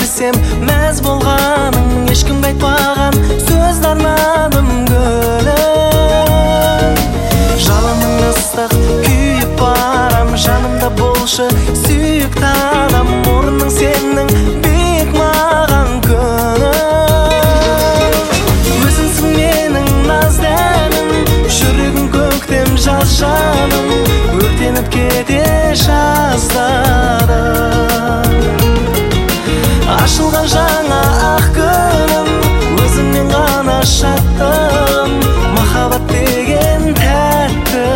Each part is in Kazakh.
десем мәз болғаның, ешкімге айтпаған сөзді арнадым гүлім. Жалының ыстық күйіп барам, жанымда болшы сүйікті адам, орның сенің биік маған күнім. Өзіңсің менің наздәнім, жүрегім көктем жаз жаным, өртеніп кете жаздадым. Ашылған жаңа ақ күнім, өзіңмен ғана шаттым, махаббат деген тәтті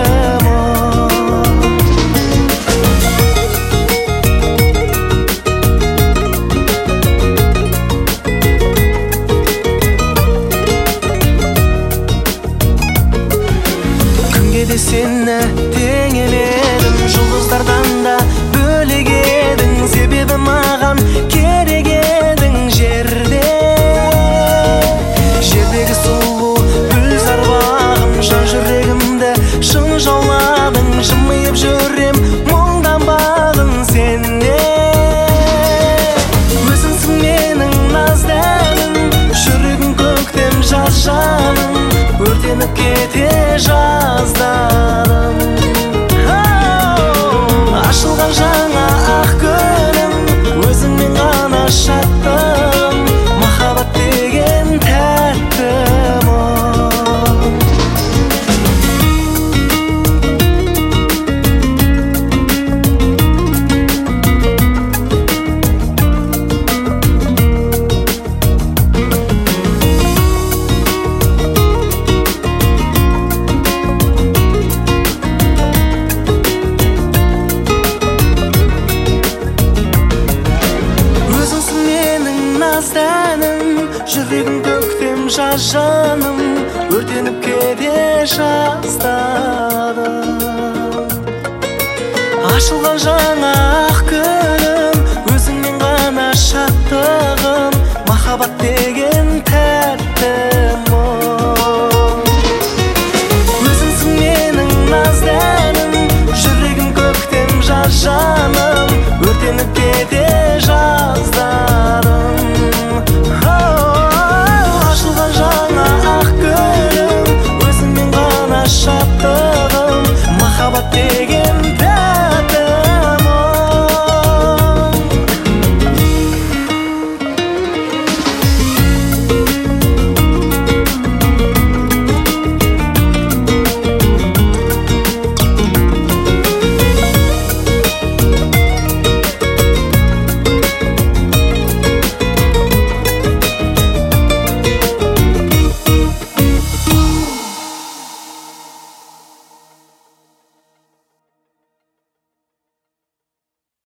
сені теңеледім, жұлдыздардан да бөлек едің, себебі маған керек едің жерде. Жердегі сұлу гүлзар бағым, жан жүрегімді шын жауладың, жымиып жүрем мұңданбадың сенде. Өзіңсің менің наздәнім, жүрегім көктем жаз жаным, өртеніп кете жаздадым. Ашылған жаңа ақ күнім, өзіңмен ғана шаттым, махаббат деген тәтті жүрегім көктем жаз жаным, өртеніп кете жаздадым. Ашылған жаңа